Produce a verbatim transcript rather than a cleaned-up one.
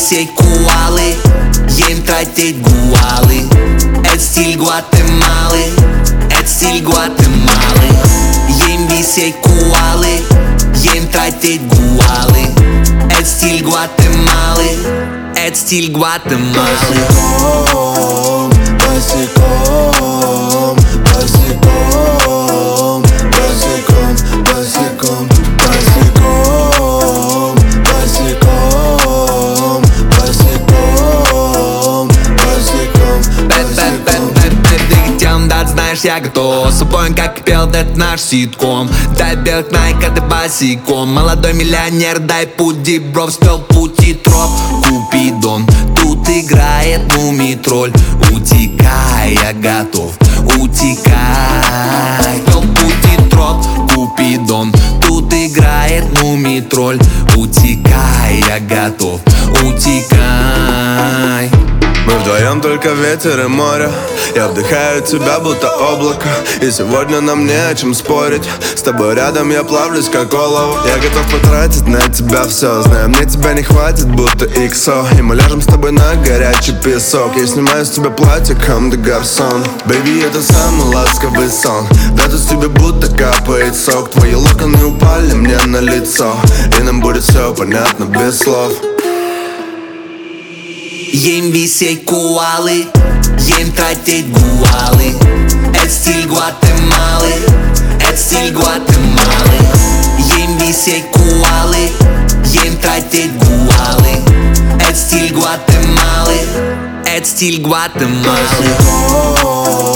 висеть куалы, ем тратить гуалы. Это стиль Гватемалы, это стиль Гватемалы. Ем висеть куалы, ем тратить гуалы. Это стиль Гватемалы, это стиль Гватемалы. Босиком, босиком, босиком, босиком, босиком, босиком, босиком, босиком, босиком. Тем, да, знаешь, я готов. С собой, как пел, это наш ситком. Дай белых найка, ты босиком. Молодой миллионер, дай путь, дибров. Спел путь и троп, Купидон. Тут играет мумий-тролль. Утекай, я готов, утекай. Спел путь и троп, Купидон. Тут играет мумий-тролль. Утекай, я готов, утекай. Мы вдвоем только ветер и море. Я вдыхаю тебя, будто облако. И сегодня нам не о чем спорить. С тобой рядом я плавлюсь, как олово. Я готов потратить на тебя все. Знаю, мне тебя не хватит, будто иксо. И мы ляжем с тобой на горячий песок. Я снимаю с тебя платье, come de garçon. Baby, это самый ласковый сон. Да тут с тебя будто капает сок. Твои локоны упали мне на лицо. И нам будет все понятно без слов. Ем висеть куалы, ем тратить гуалы. Это стиль Гватемалы, это стиль Гватемалы. Ем висеть куалы, ем тратить гуалы. Это стиль Гватемалы, это стиль Гватемалы.